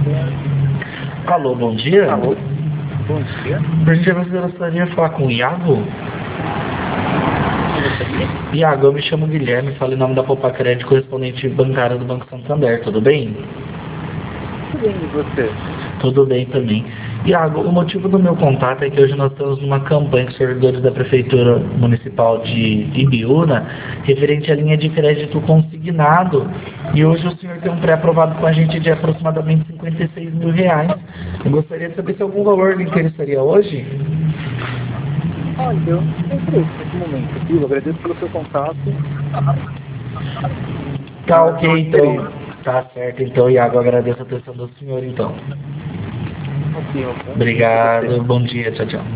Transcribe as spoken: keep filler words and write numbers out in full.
Alô, bom dia. Alô, bom dia. Por gentileza, eu gostaria de falar com o Iago. Quem gostaria? Iago, eu me chamo Guilherme, falo em nome da Poupa Crédito, correspondente bancário do Banco Santander, tudo bem? Tudo bem, e você? Tudo bem também. Iago, o motivo do meu contato é que hoje nós estamos numa campanha com os servidores da Prefeitura Municipal de Ibiúna, referente à linha de crédito consignado, e hoje o senhor tem um pré-aprovado com a gente de aproximadamente cinquenta e seis mil reais. Eu gostaria de saber se algum valor lhe interessaria hoje? Olha, eu não tenho interesse nesse momento, viu? Agradeço pelo seu contato. Tá Mas ok, não então. interesse. Tá certo, então, Iago, agradeço a atenção do senhor, então. Ok, um bom dia para você. Obrigado, bom dia, tchau, tchau.